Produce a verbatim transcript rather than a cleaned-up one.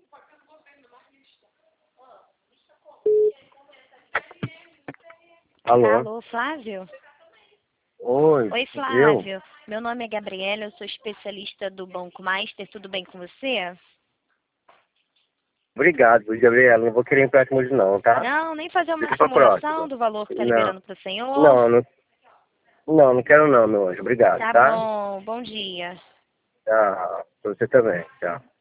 Alô? Alô, Flávio? Oi. Oi, Flávio. Meu nome é Gabriela, eu sou especialista do Banco Master. Tudo bem com você? Obrigado, Gabriela. Não vou querer empréstimo hoje não, tá? Não, nem fazer uma Fica pra simulação próxima. do valor que está Não. liberando para o senhor. Não, não, não, não quero não, meu anjo. Obrigado, Tá tá? bom, bom dia. Tchau. Pra você também. Tchau.